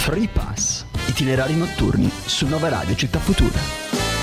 Free Pass, itinerari notturni su Nova Radio Città Futura.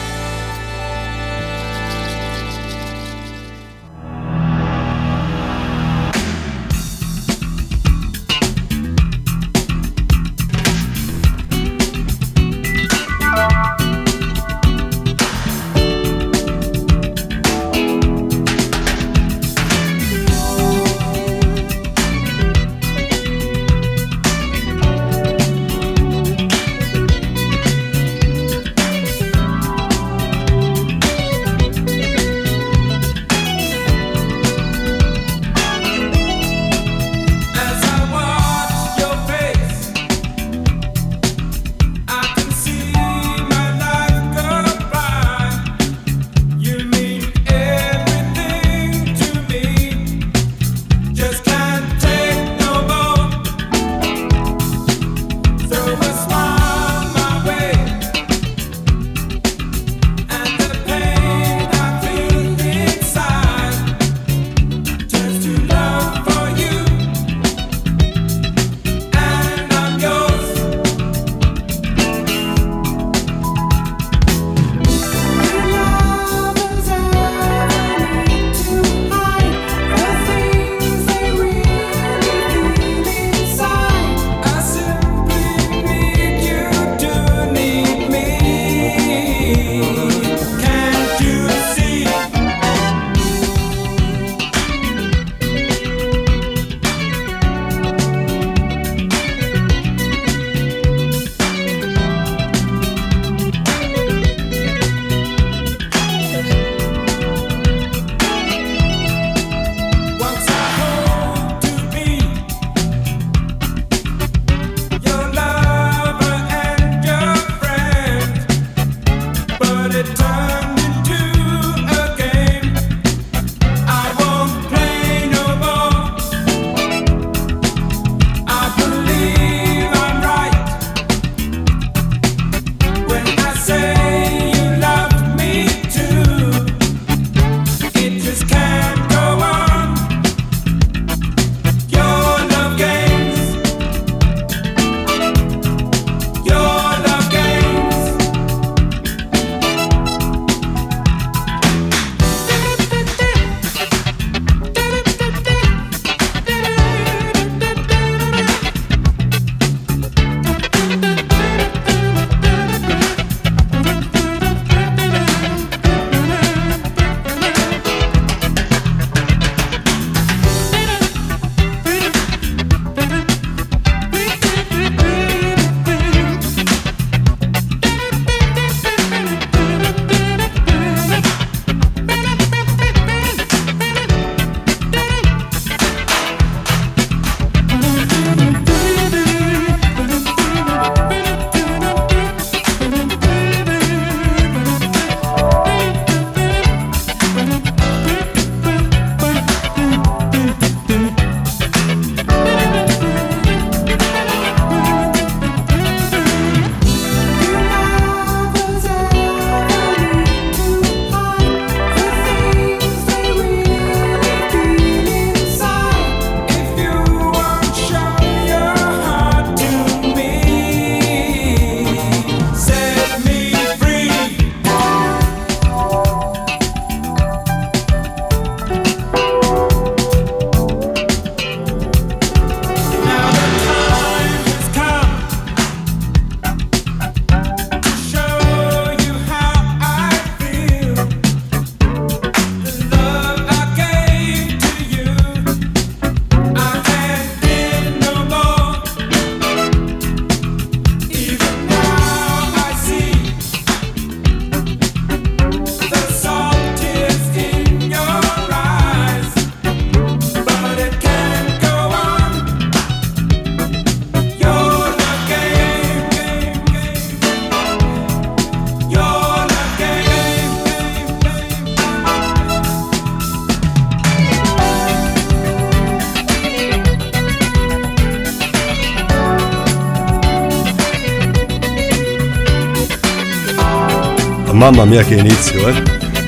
Mamma mia che inizio, È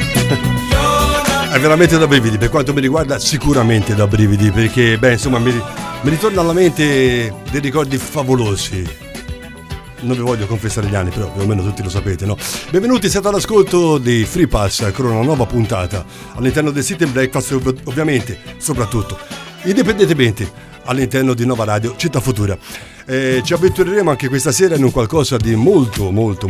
veramente da brividi, per quanto mi riguarda sicuramente da brividi, perché beh insomma mi ritorna alla mente dei ricordi favolosi. non vi voglio confessare gli anni, però più o meno tutti lo sapete, no? Benvenuti, siete all'ascolto di Free Pass con una nuova puntata all'interno del City Breakfast, ovviamente, soprattutto, indipendentemente all'interno di Nova Radio Città Futura. Ci avventureremo anche questa sera in un qualcosa di molto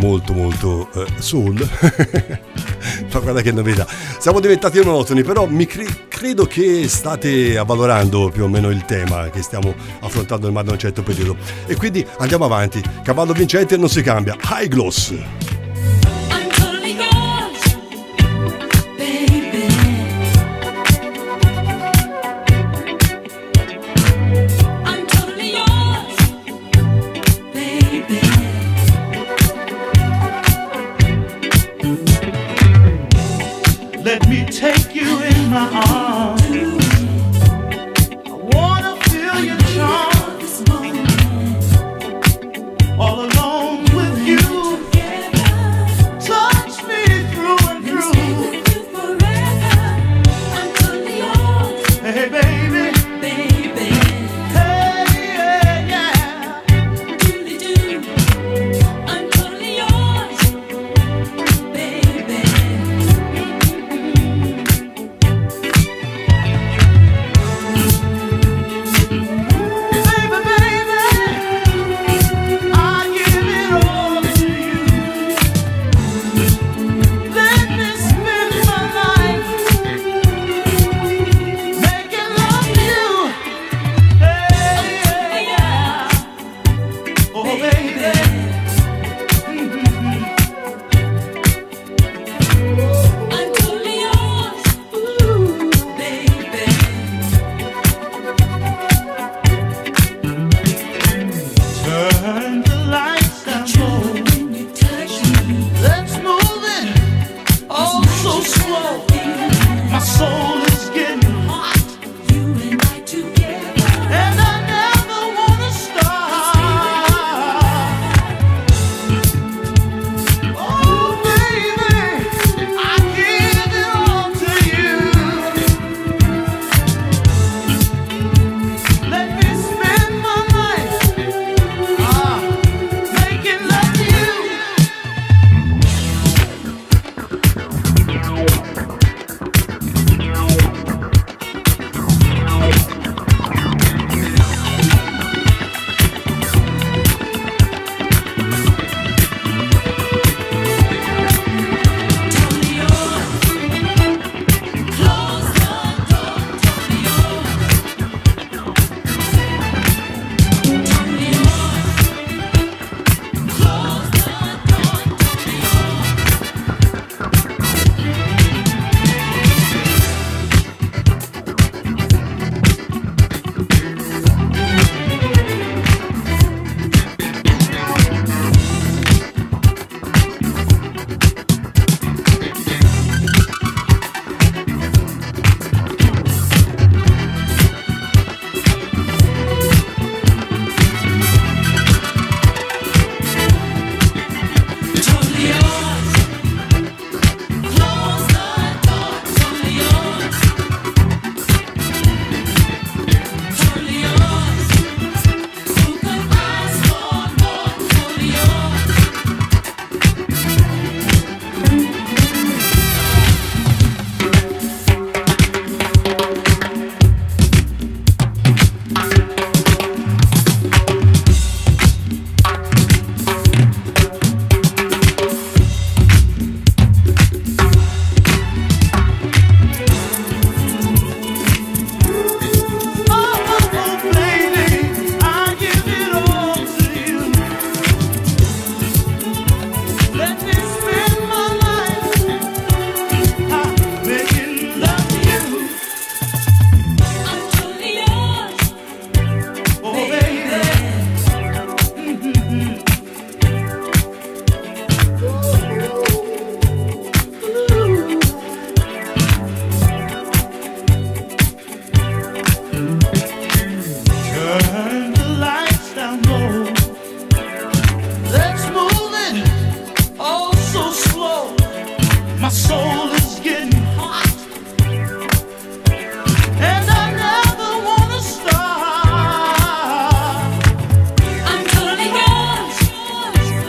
soul. Ma guarda che novità, siamo diventati monotoni, però credo che state avvalorando più o meno il tema che stiamo affrontando ormai da un certo periodo, e quindi andiamo avanti. Cavallo vincente non si cambia. High Gloss. Let me take you in my arms. I wanna feel your charm. All alone with you.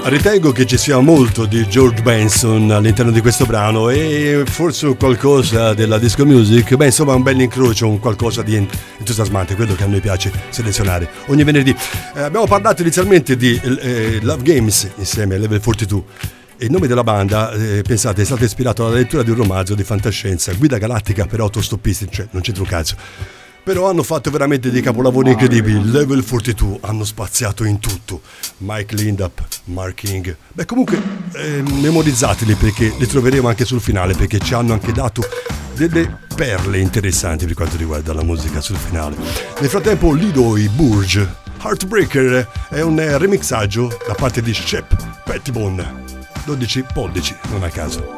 Ritengo che ci sia molto di George Benson all'interno di questo brano e forse un qualcosa della disco music. Beh, insomma, un bel incrocio, un qualcosa di entusiasmante, quello che a noi piace selezionare ogni venerdì. Abbiamo parlato inizialmente di Love Games insieme a Level 42. E il nome della banda, pensate, è stato ispirato alla lettura di un romanzo di fantascienza, Guida galattica per autostoppisti, cioè non c'entra un cazzo. Però hanno fatto veramente dei capolavori incredibili. Level 42 hanno spaziato in tutto. Mike Lindup, Mark King. Beh, comunque memorizzateli perché li troveremo anche sul finale, perché ci hanno anche dato delle perle interessanti per quanto riguarda la musica sul finale. Nel frattempo Leroy Burge, Heartbreaker, è un remixaggio da parte di Shep Pettibone. 12 pollici, non a caso.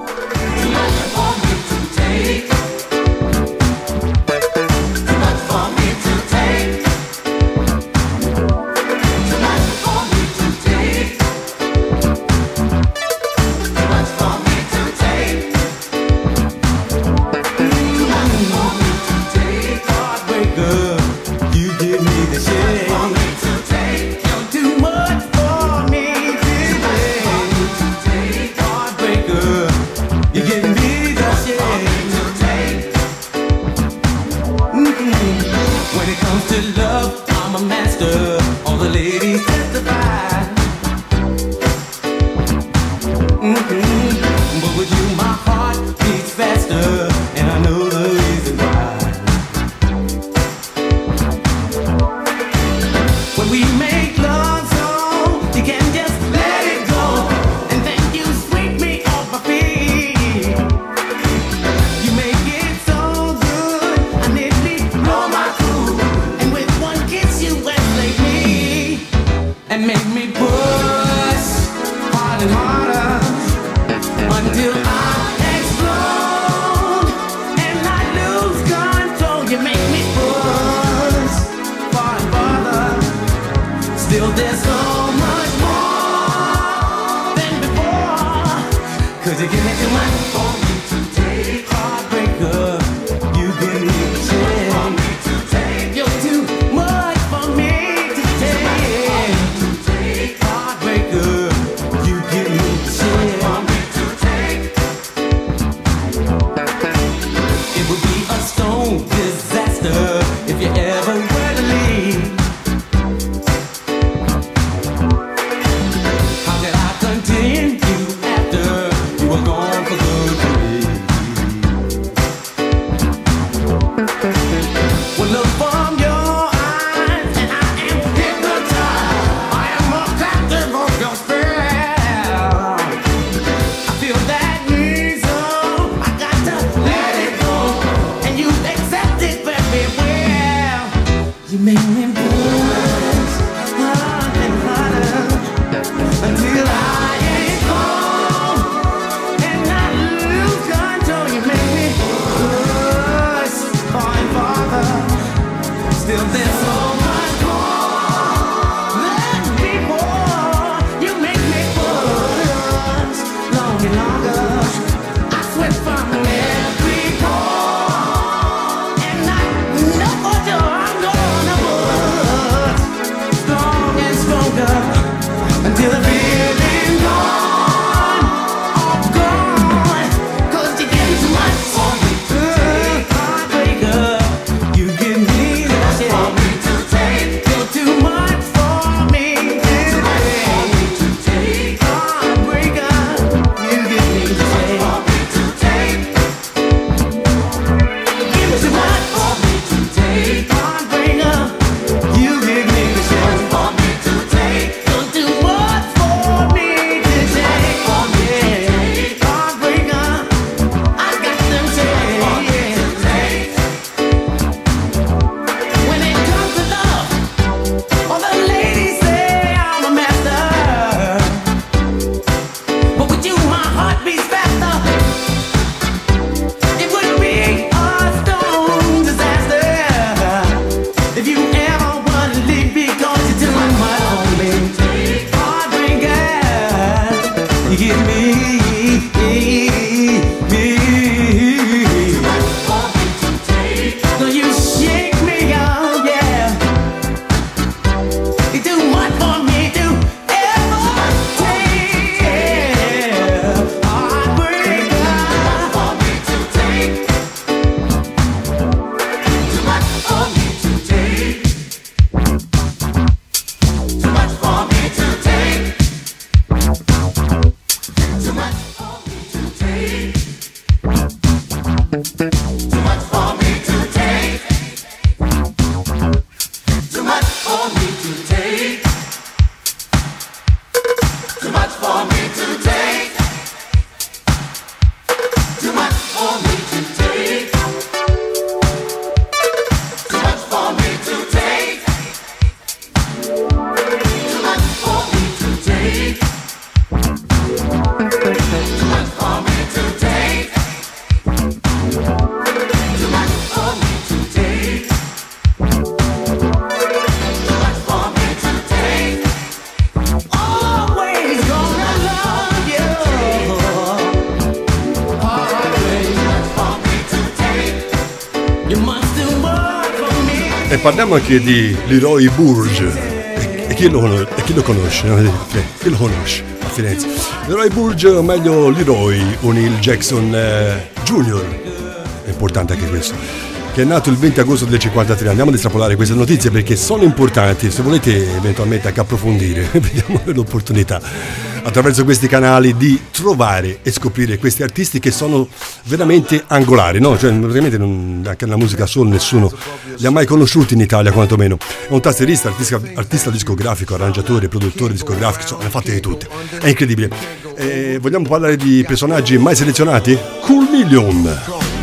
parliamo anche di Leroy Burge. E chi lo conosce? Chi lo conosce a Firenze? Leroy Burge, o meglio Leroy O'Neal Jackson Jr. È importante anche questo, che è nato il 20 agosto del 53. Andiamo ad estrapolare queste notizie perché sono importanti. Se volete eventualmente anche approfondire, vediamo l'opportunità attraverso questi canali di trovare e scoprire questi artisti che sono veramente angolari, no? Cioè veramente anche nella musica soul nessuno li ha mai conosciuti in Italia, quantomeno. È un tastierista, artista discografico, arrangiatore, produttore discografico, insomma, ne ha fatte di tutte. È incredibile. Vogliamo parlare di personaggi mai selezionati? Cool Million.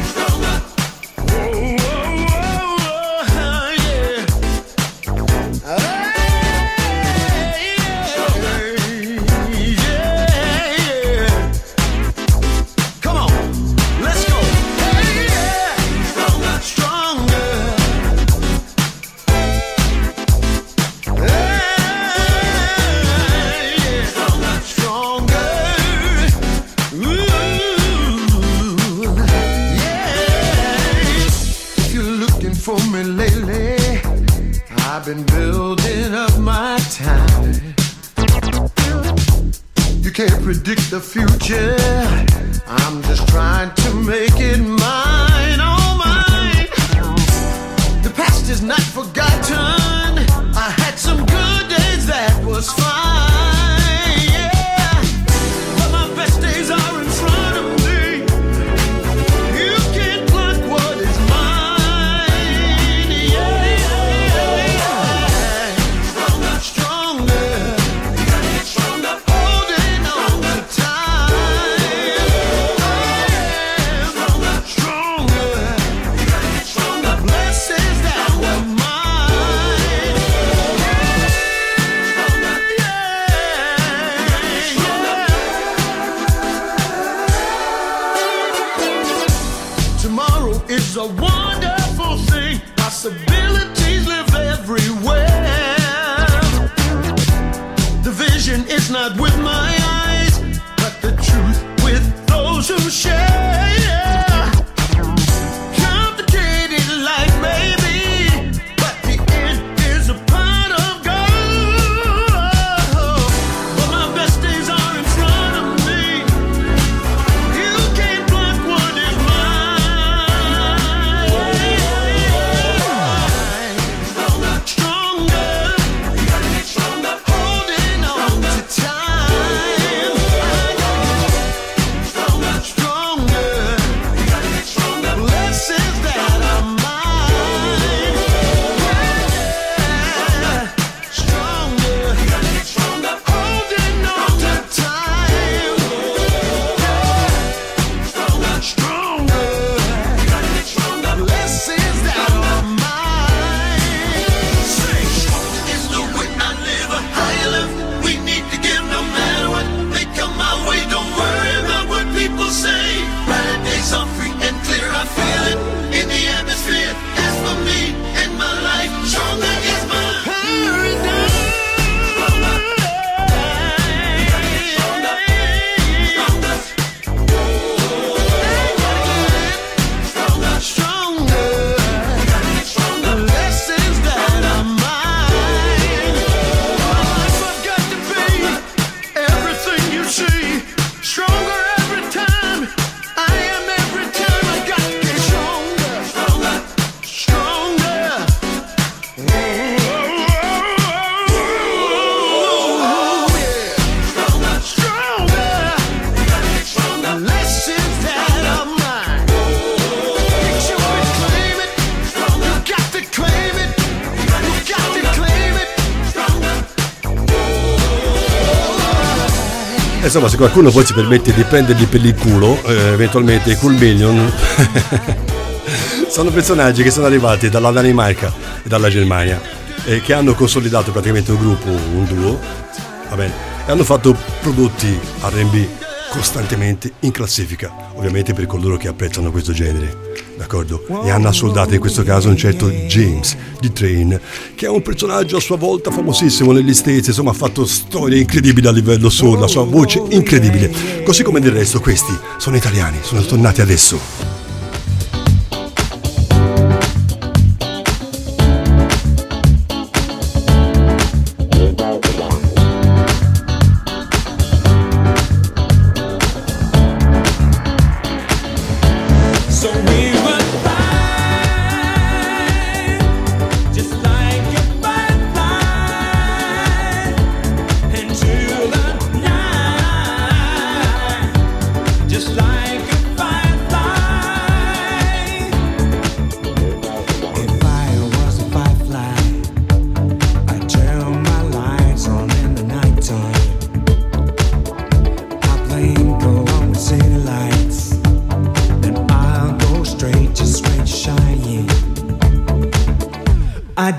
Been building up my time. You can't predict the future. I'm just trying to make it mine, oh mine. The past is not forgotten. I had some good days, that was fine, yeah. But my best days are in front of me. You can't block what is mine, yeah. It's a wonderful thing. Possibilities live everywhere. The vision is not with my eyes, but the truth with those who share. Yeah. Complicated life maybe, but the end is a pot of gold. But my best days are in front of me. You can't block what is mine. Insomma, se qualcuno poi si permette di prenderli per il culo, eventualmente i Cool Million sono personaggi che sono arrivati dalla Danimarca e dalla Germania e che hanno consolidato praticamente un gruppo, un duo, va bene, e hanno fatto prodotti R&B costantemente in classifica, ovviamente per coloro che apprezzano questo genere, d'accordo? E hanno assoldato in questo caso un certo James D-Train, che è un personaggio a sua volta famosissimo negli States, insomma ha fatto storie incredibili a livello soul, la sua voce incredibile, così come del resto questi sono italiani, sono tornati adesso.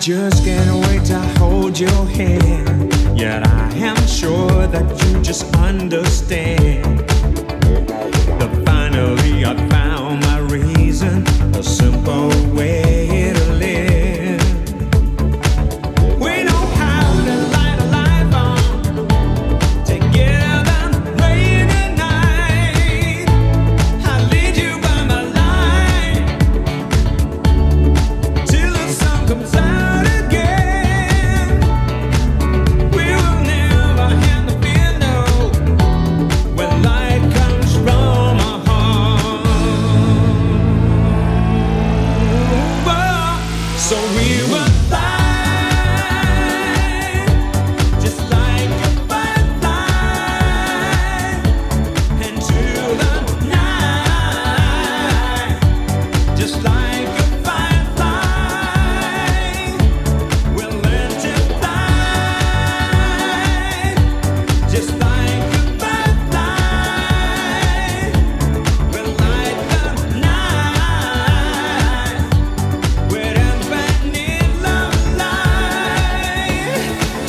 just can't wait to hold your hand. Yet I am sure that you just understand that finally I found my reason, a simple way to live. We know how to light a life on together, rain and night. I lead you by my light till the sun comes out again. We will never have to fear, no, when light comes from our heart. So we will fly, just like a firefly, into the night, just like a firefly. We'll let it fly, just like a firefly. We'll light the night with infinite love light.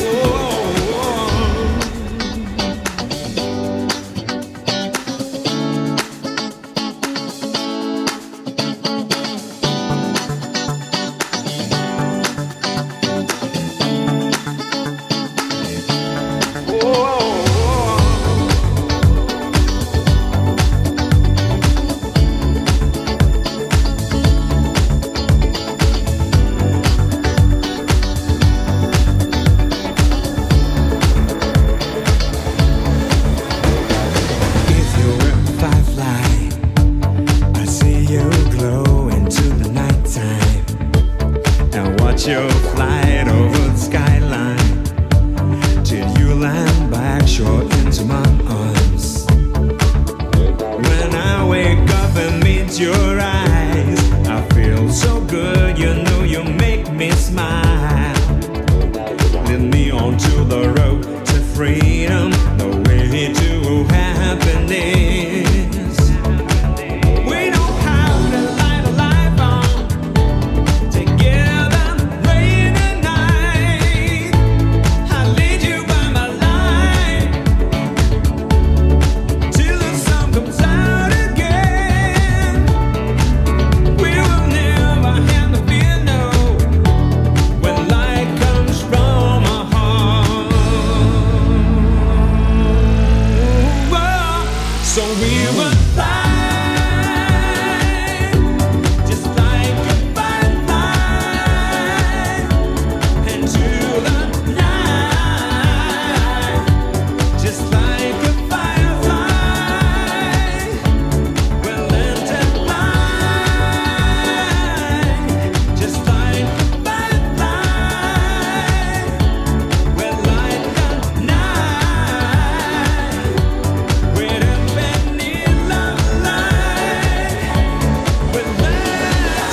If you were a firefly, I see you glow into the nighttime and watch you fly over the skyline till you land back short into my arms. When I wake up and meet your eyes, I feel so good, you know you make me smile. Lead me onto the road to freedom, the way to happiness. We know how to light a life on together, rain and night. I lead you by my light till the sun comes out again. We will never have to fear, no, when light comes from our heart. So we will fly, just like a firefly, into the night, just like a firefly. We'll let it fly, just like a firefly. We'll light the night with infinite love light. We'll let it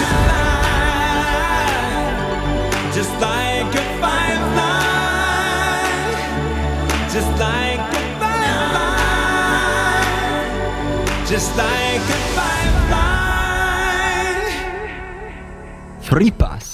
fly, just like a firefly, just like a firefly, just like a firefly. Free Pass.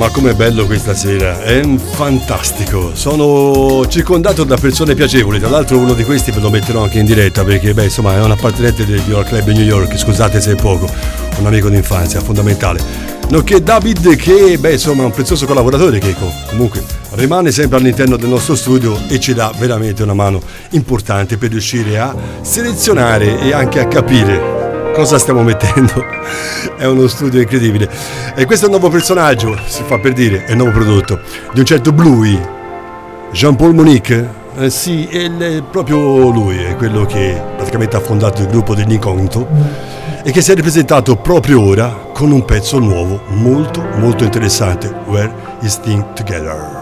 com'è bello questa sera, è fantastico. Sono circondato da persone piacevoli, tra l'altro uno di questi ve lo metterò anche in diretta perché beh insomma è un appartenente del York Club di New York, scusate se è poco, un amico d'infanzia fondamentale. Nonché David che beh insomma è un prezioso collaboratore che comunque rimane sempre all'interno del nostro studio e ci dà veramente una mano importante per riuscire a selezionare e anche a capire cosa stiamo mettendo. È uno studio incredibile e questo è un nuovo personaggio, si fa per dire, è un nuovo prodotto di un certo Bluey, Jean-Paul Monique. Sì, è proprio lui, è quello che praticamente ha fondato il gruppo degli Incognito e che si è ripresentato proprio ora con un pezzo nuovo molto molto interessante, Where Is Thing Together.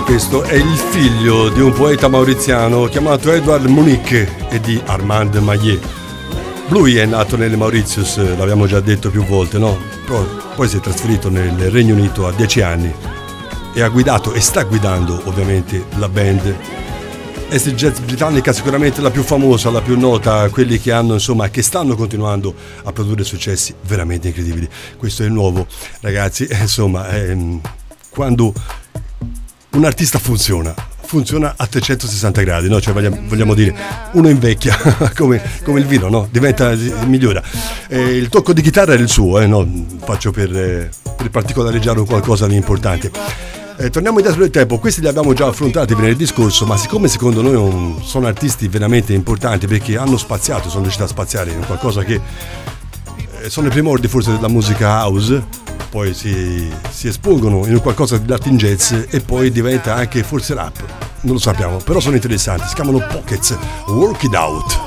Questo è il figlio di un poeta mauriziano chiamato Edouard Munich e di Armand Maillet. Lui è nato nelle Mauritius, l'abbiamo già detto più volte, no? Poi si è trasferito nel Regno Unito a 10 anni e ha guidato e sta guidando ovviamente la band acid jazz britannica, sicuramente la più famosa, la più nota, quelli che hanno, insomma, che stanno continuando a produrre successi veramente incredibili. Questo è il nuovo, ragazzi, insomma, quando un artista funziona a 360 gradi, no? Cioè vogliamo dire, uno invecchia come il vino, no? Migliora. Il tocco di chitarra è il suo, no? Faccio per particolareggiare qualcosa di importante. Torniamo indietro nel tempo, questi li abbiamo già affrontati venerdì scorso, ma siccome secondo noi sono artisti veramente importanti perché hanno spaziato, sono riusciti a spaziare in qualcosa che sono i primordi forse della musica house, poi si espongono in qualcosa di Latin jazz e poi diventa anche forse rap, non lo sappiamo, però sono interessanti, si chiamano Pockets, Work It Out.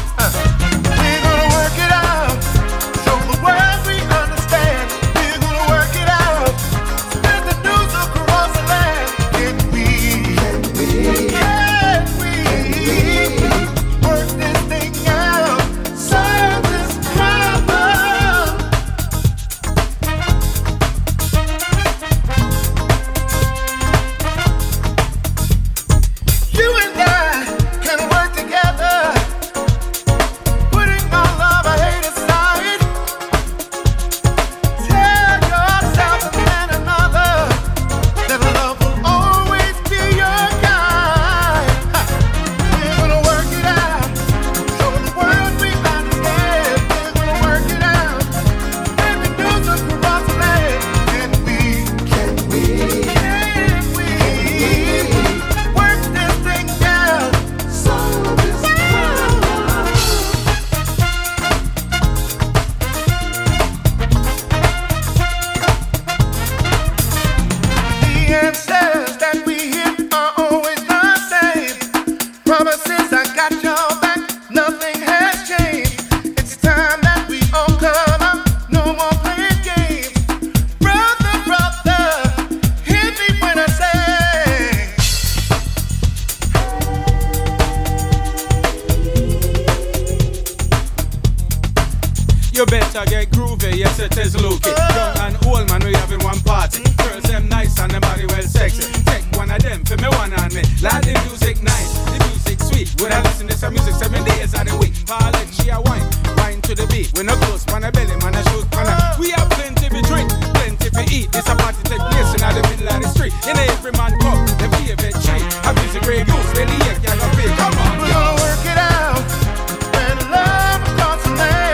You better get groovy, yes it is Luke. Young and old man, we having one party. Girls them nice and them body well sexy. Take one of them for me, one on me. Like the music nice, the music sweet. When I listen to some music 7 days of the week. Parlet, she a wine to the beat. When I close, man a belly, man a shoot, man a. We have plenty to drink, plenty to eat. This a party take place in the middle of the street. In every man cup, the favorite tree. A music great goose, really yeah, y'all gonna feel. Come on, we're gonna work it out. When love across the land.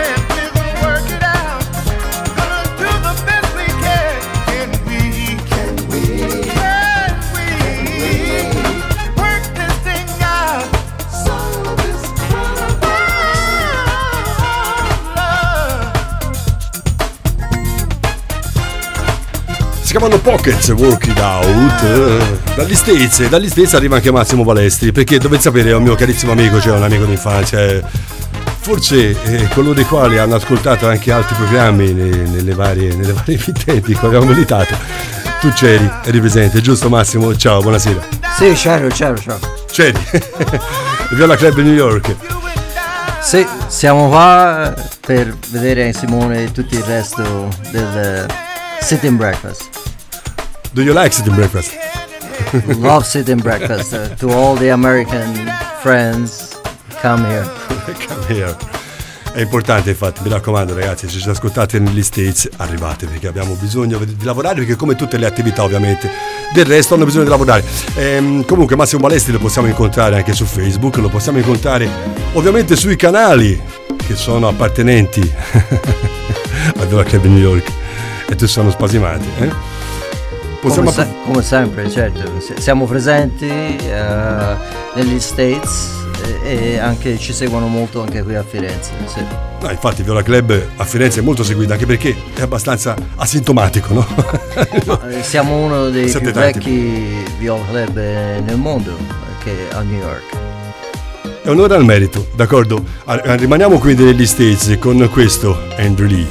Si chiamano Pockets, Work It Out. Dagli States arriva anche Massimo Balestri, perché dovete sapere, è un mio carissimo amico, cioè un amico d'infanzia, forse coloro i quali hanno ascoltato anche altri programmi nelle varie emittenti che abbiamo militato. Tu eri presente, giusto Massimo? Ciao, buonasera. Sì, c'eri. C'eri. Viola Club New York. Sì, siamo qua per vedere Simone e tutto il resto del Sit-in Breakfast. Do you like Sit-in Breakfast? Love Sit-in Breakfast. To all the American friends, come here. Come here. È importante, infatti, mi raccomando ragazzi, se ci ascoltate negli States arrivate, perché abbiamo bisogno di lavorare, perché come tutte le attività ovviamente del resto hanno bisogno di lavorare. Comunque Massimo Balestri lo possiamo incontrare anche su Facebook, lo possiamo incontrare ovviamente sui canali che sono appartenenti a Viola Club New York, e tu sono spasimati, come sempre, certo, siamo presenti negli States e anche ci seguono molto anche qui a Firenze, sì. No, infatti Viola Club a Firenze è molto seguita, anche perché è abbastanza asintomatico, no? No, siamo uno dei più vecchi Viola Club nel mondo, che a New York. È onore al merito, d'accordo? Rimaniamo qui negli States con questo Andrew Lee.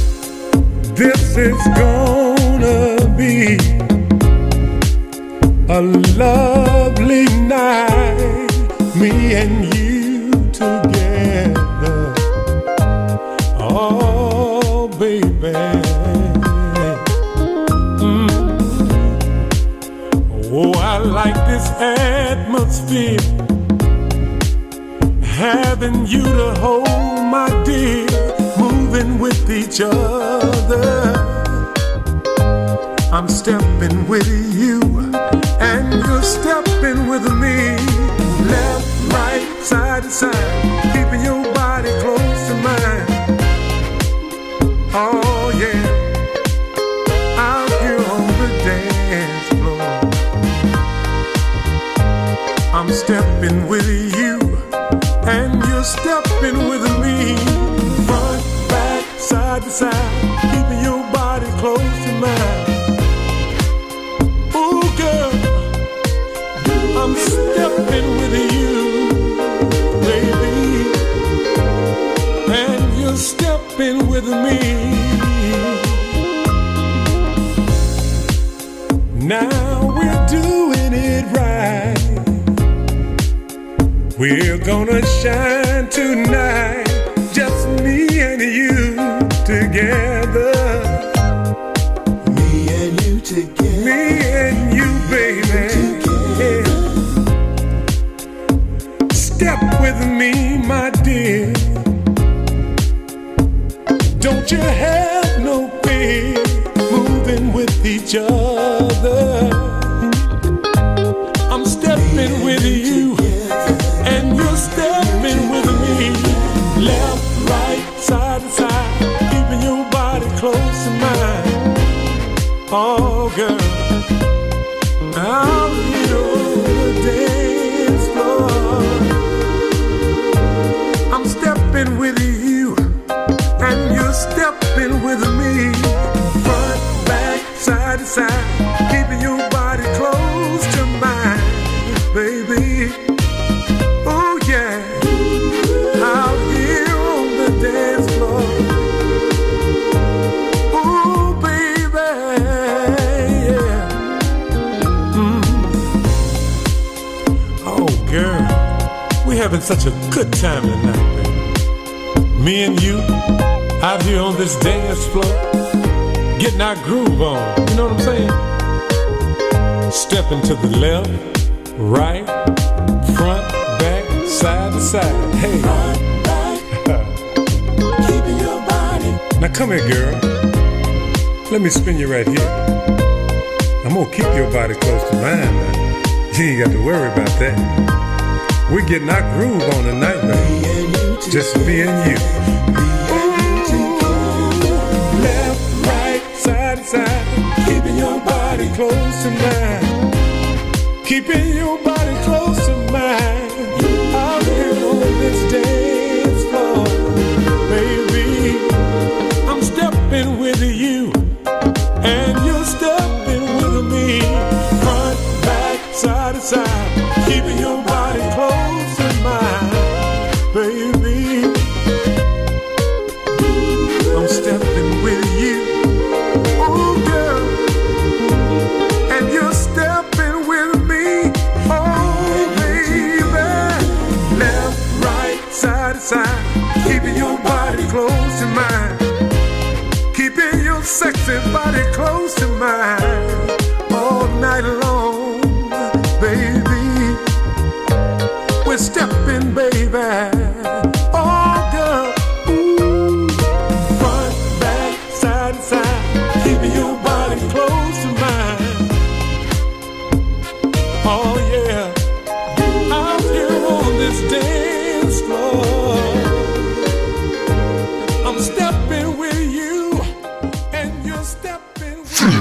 This is gonna be a lovely night, me and you together. Oh, baby. Oh, I like this atmosphere, having you to hold, my dear, moving with each other. I'm stepping with you, and you're stepping with me. Left, right, side to side, keeping your body close to mine. Oh yeah, out here on the dance floor. I'm stepping with you, and you're stepping with me. Front, back, side to side, keeping your body close to mine. Ooh, girl, I'm stepping with you, baby, and you're stepping with me. Now we're doing it right. We're gonna shine tonight, just me and you together. Me and you together. Me and you, baby. Yeah. Step with me, my dear. Don't you have no fear, moving with each other. I'm stepping with you, and you're stepping with me. Left, right, side to side, keeping your body close to mine. Oh, girl, I'm here on the dance floor. I'm stepping with you, and you're stepping with me. Front, back, side to side, keeping your body close to mine, baby. Oh yeah, out here on the dance floor. Oh baby, yeah. Oh girl, we having such a good time tonight, baby. Me and you out here on this dance floor, getting our groove on. You know what I'm saying? Stepping to the left, right, front, back, side to side. Hey. Front, back, keeping your body. Now come here, girl. Let me spin you right here. I'm gonna keep your body close to mine now. You ain't got to worry about that. We're getting our groove on tonight, baby. Just me and you. Left, right, side to side, keeping your body close to mine. Keeping your body close to mine. Out here on this dance floor, baby. I'm stepping with you, and you're stepping with me. Front, back, side to side, keeping your body close to mine, baby. I'm stepping with you, oh girl, and you're stepping with me, oh baby. Left, right, side to side, keeping your body close to mine, keeping your sexy body close to mine, all night long, baby. We're stepping, baby. Oh girl, ooh. Front, back, side to side, keeping your body close to mine. Oh yeah, out here on this dance floor, I'm stepping with you, and you're stepping with me.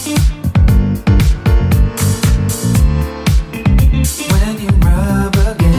When you rub against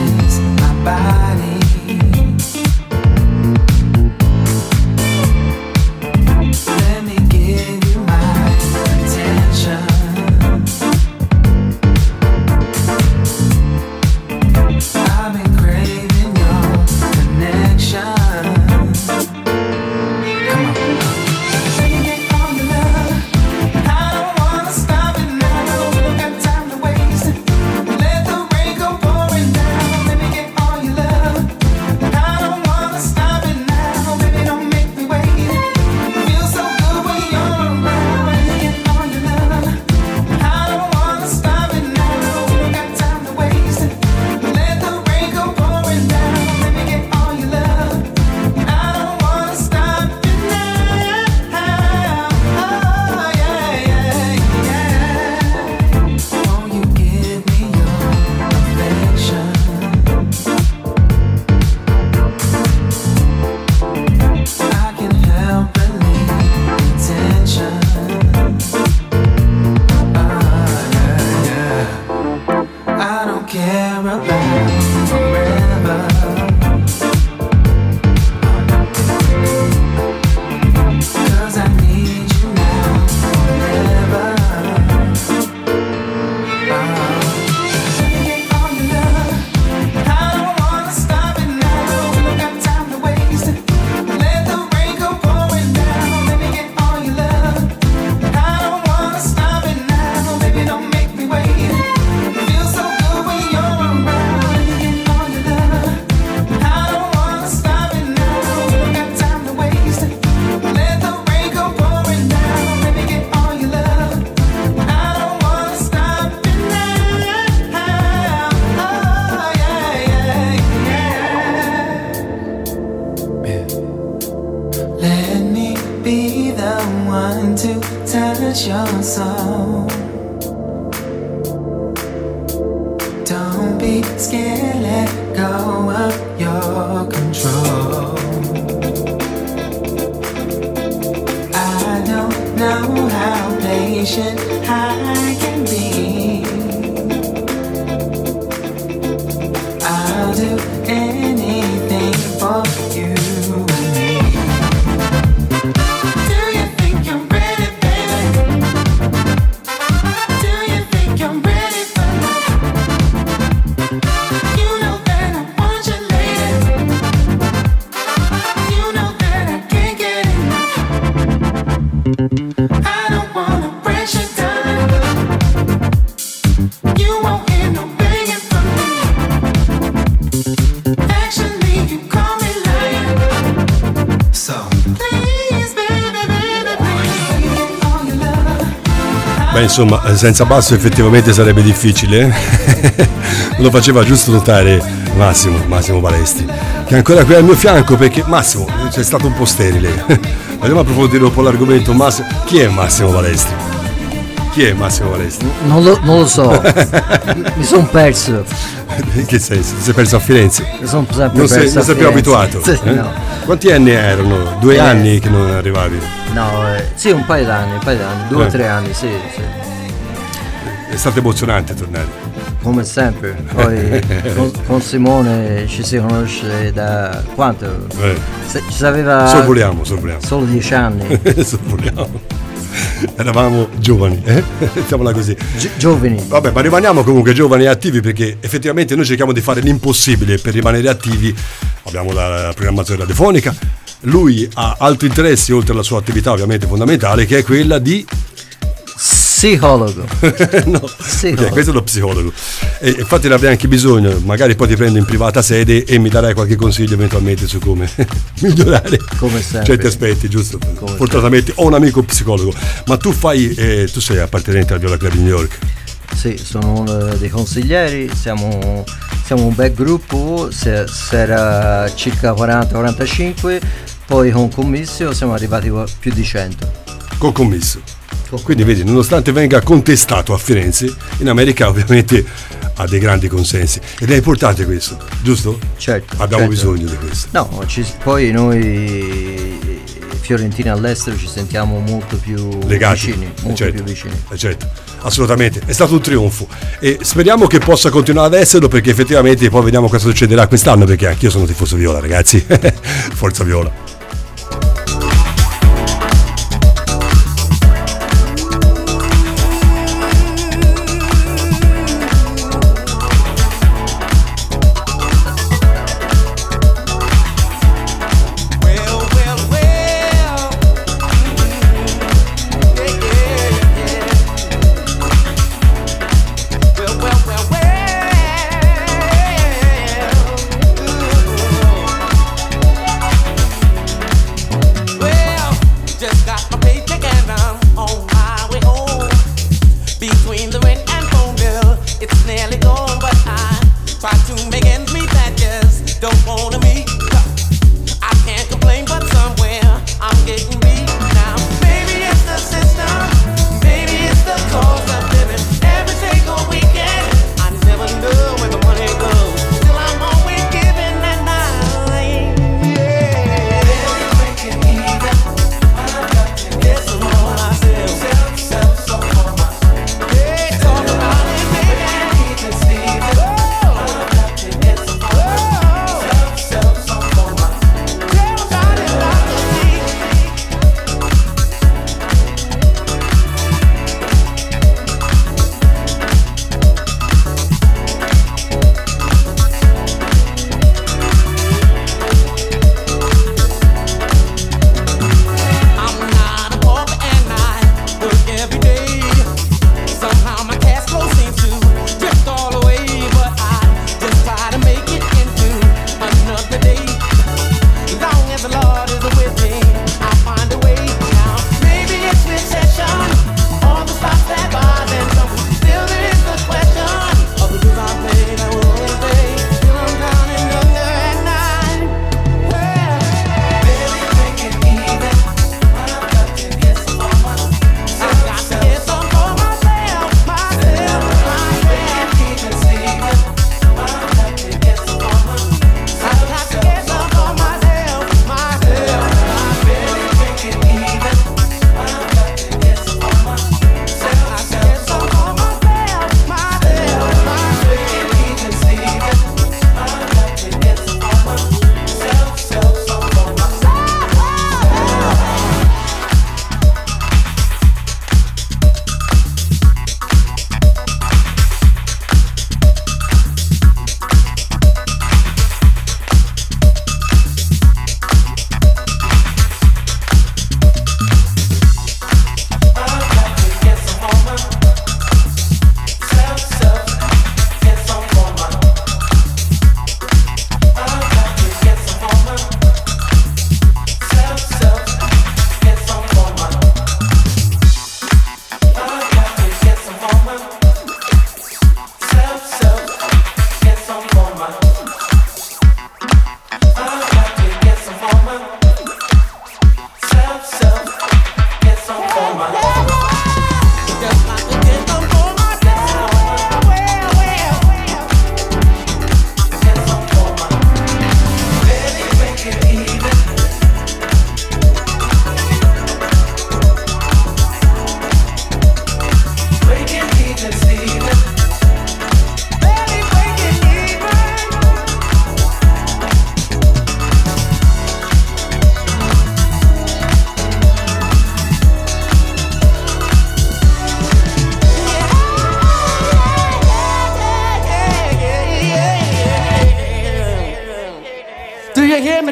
your soul. Don't be scared, let go of your control. I don't know how patient I can be. I'll do anything for you and me. Do you think you're ready, baby? Do you think you're ready for love? You know that I want you, lady. You know that I can't get enough. I don't wanna press you down. You won't hear no begging from me. Actually, you call me lying. So please, baby, baby, please, all your love. Beh, insomma, senza basso effettivamente sarebbe difficile. Lo faceva giusto notare Massimo Balestri, che è ancora qui al mio fianco, perché Massimo, c'è stato un po' sterile. Andiamo a approfondire un po' l'argomento. Chi è Massimo Balestri? Chi è Massimo Balestri? Non lo so, mi sono perso. In che senso? Ti sei perso a Firenze? Mi sono sempre Non perso. sei più abituato? Sì, no. Quanti anni erano? 2 anni che non arrivavi? No, sì, un paio d'anni, 2 o 3 anni, sì. È stato emozionante tornare. Come sempre. Poi con Simone ci si conosce da quanto? Ci sapeva Sorvoliamo. solo 10 anni. Sorvoliamo. Eravamo giovani, mettiamola così. Giovani. Vabbè, ma rimaniamo comunque giovani e attivi, perché effettivamente noi cerchiamo di fare l'impossibile per rimanere attivi. Abbiamo la programmazione radiofonica. Lui ha altri interessi oltre alla sua attività ovviamente fondamentale, che è quella di psicologo. No, okay, questo è lo psicologo. E infatti ne avrei anche bisogno, magari poi ti prendo in privata sede e mi darai qualche consiglio eventualmente su come migliorare come sempre certi aspetti, giusto? Come fortunatamente ho un amico psicologo. Ma tu tu sei appartenente al Viola Club di New York? Sì, sono uno dei consiglieri, siamo un bel gruppo, se era circa 40-45, poi con Commisso siamo arrivati a più di 100. Con Commisso. Quindi vedi, nonostante venga contestato a Firenze, in America ovviamente ha dei grandi consensi, ed è importante questo, giusto? Certo. Abbiamo bisogno di questo. No, poi noi fiorentini all'estero ci sentiamo molto più legati, vicini, molto più vicini. Certo, assolutamente, è stato un trionfo e speriamo che possa continuare ad esserlo, perché effettivamente poi vediamo cosa succederà quest'anno, perché anch'io sono tifoso viola, ragazzi. Forza Viola.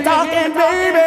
talking, baby.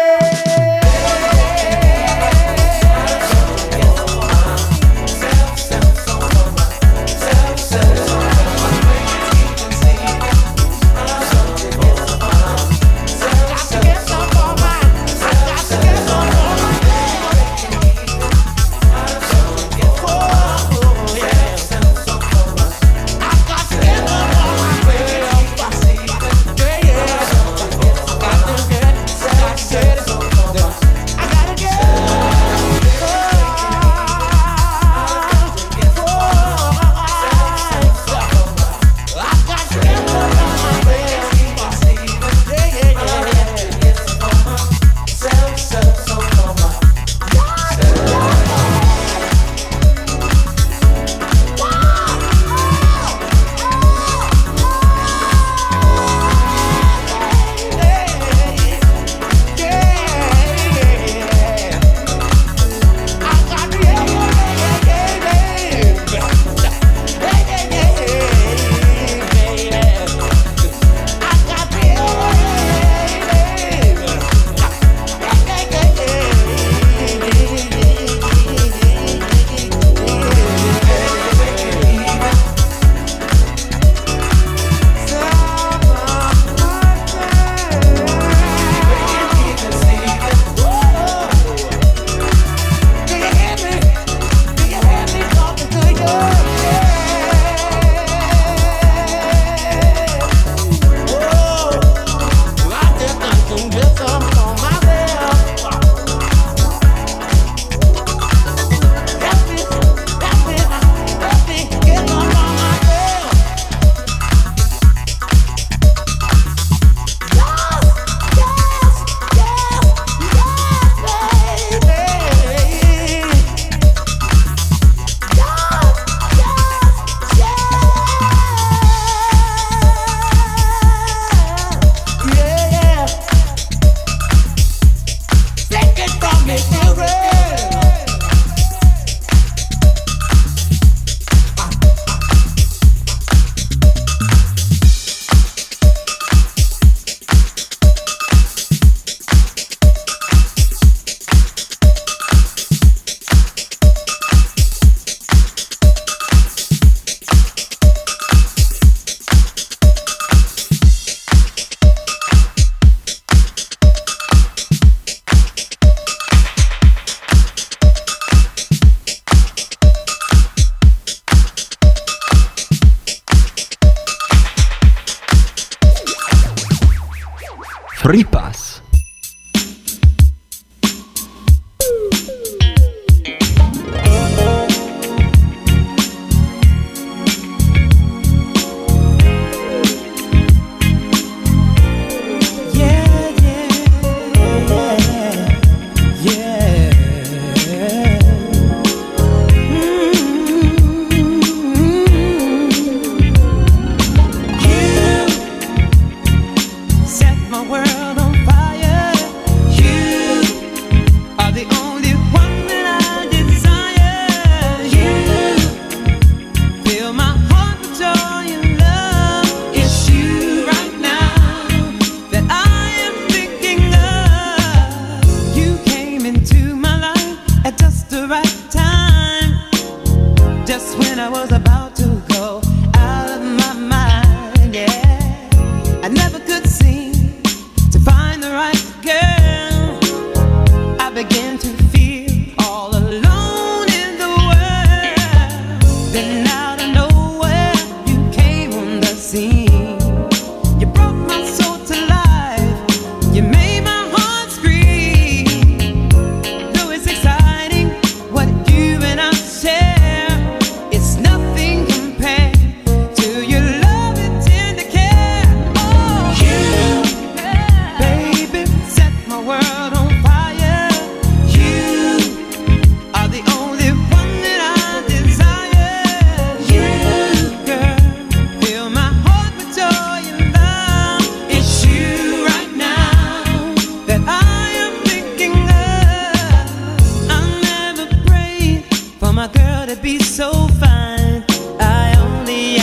Free Pass.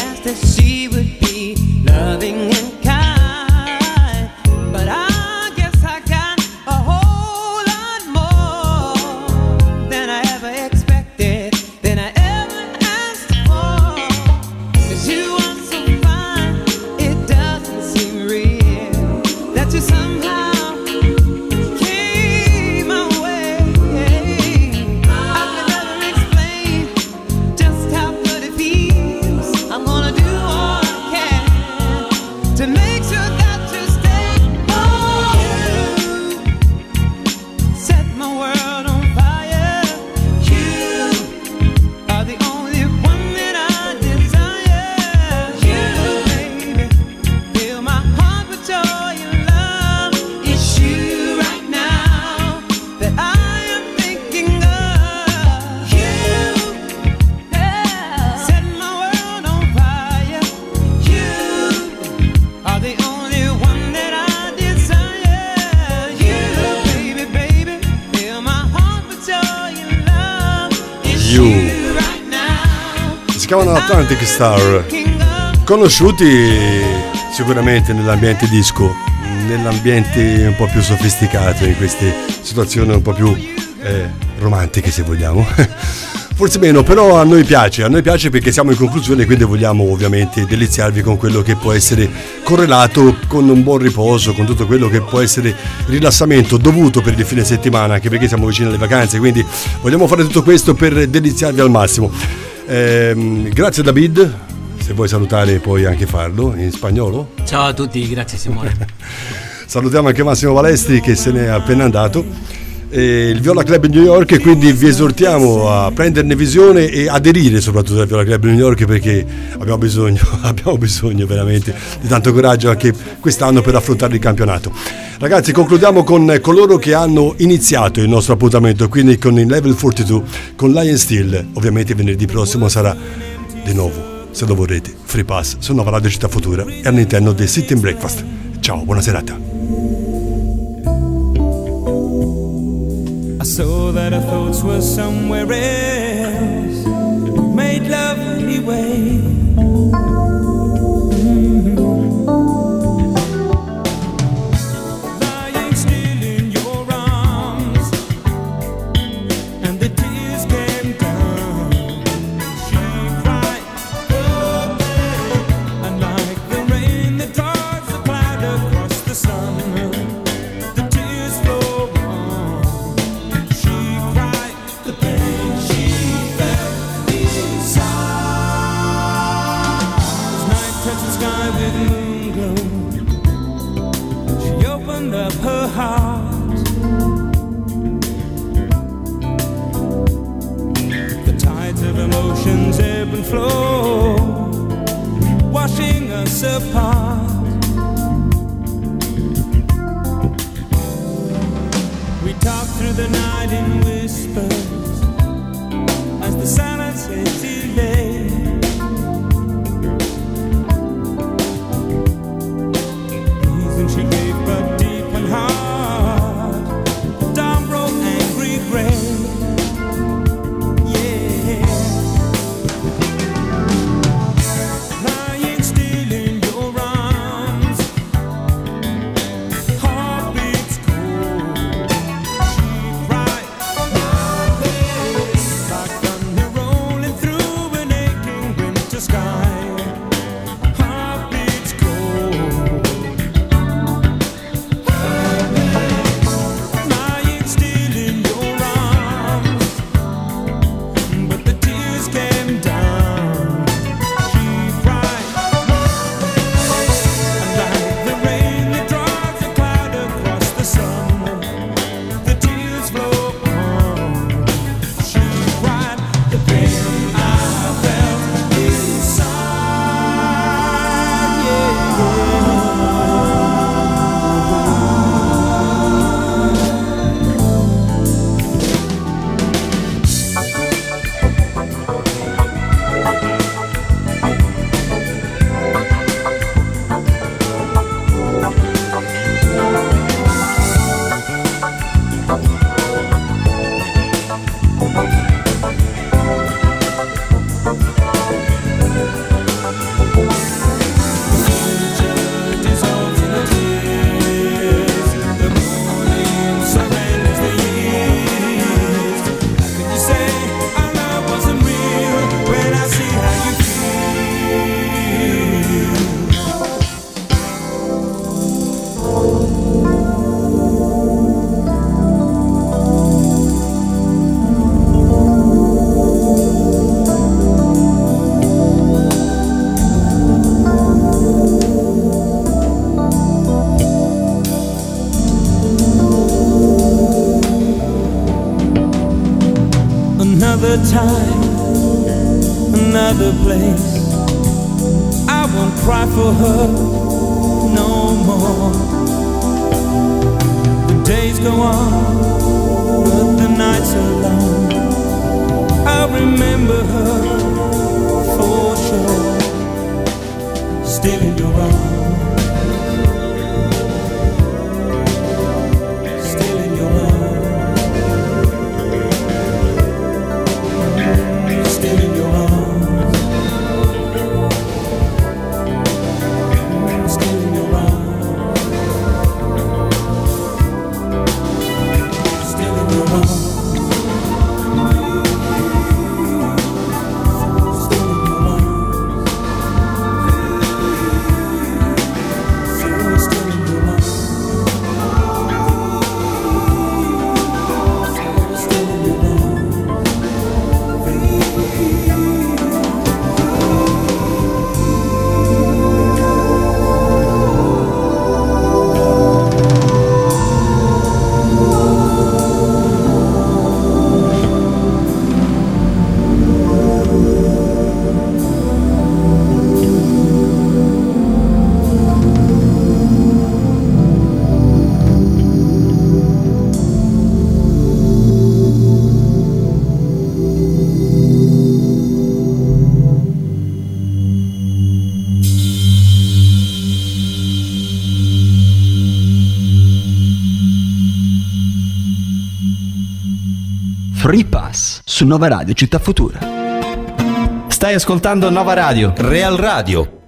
Loving and kind, but I guess chiamano Atlantic Star, conosciuti sicuramente nell'ambiente disco, nell'ambiente un po' più sofisticato, in queste situazioni un po' più romantiche, se vogliamo. Forse meno, però a noi piace perché siamo in conclusione, quindi vogliamo ovviamente deliziarvi con quello che può essere correlato con un buon riposo, con tutto quello che può essere rilassamento dovuto per il fine settimana, anche perché siamo vicini alle vacanze, quindi vogliamo fare tutto questo per deliziarvi al massimo. Grazie David, se vuoi salutare puoi anche farlo in spagnolo. Ciao a tutti, grazie Simone. Salutiamo anche Massimo Balestri che se n'è appena andato. Il Viola Club New York, e quindi vi esortiamo a prenderne visione e aderire soprattutto al Viola Club New York, perché abbiamo bisogno veramente di tanto coraggio anche quest'anno per affrontare il campionato. Ragazzi, concludiamo con coloro che hanno iniziato il nostro appuntamento, quindi con il Level 42 con Lion Steel. Ovviamente venerdì prossimo sarà di nuovo, se lo vorrete, Free Pass su Nova Radio Città Futura e all'interno del Sit in Breakfast. Ciao, buona serata. I saw that our thoughts were somewhere else. Made love anyway. Lying still in your arms, and the tears came down. She cried, oh, and like the rain that drives the cloud across the sun, the tears flow on. She cried the pain she felt inside. As night touched the sky with moon glow, she opened up her heart. The tides of emotions ebb and flow, washing us apart. We talk through the night in whispers as the silence is delayed. Reason she gave but deep and hard, dawn broke angry gray. Yeah. Lying still in your arms, heartbeats cold. She cried, like thunder rolling through an aching winter sky. Heartbeats cold. Lying still in your arms, but the tears came down. She cried, and like the rain that drives a cloud across the sun, the tears flow on. She cried the pain I felt inside. Dissolves in the tears, the morning surrenders the years. How can you say our love wasn't real when I see how you another time, another place. I won't cry for her no more. The days go on, but the nights are long. I remember her for sure, still in your arms. Still in your arms. Still in your arms. Free Pass su Nova Radio Città Futura. Stai ascoltando Nova Radio. Real Radio.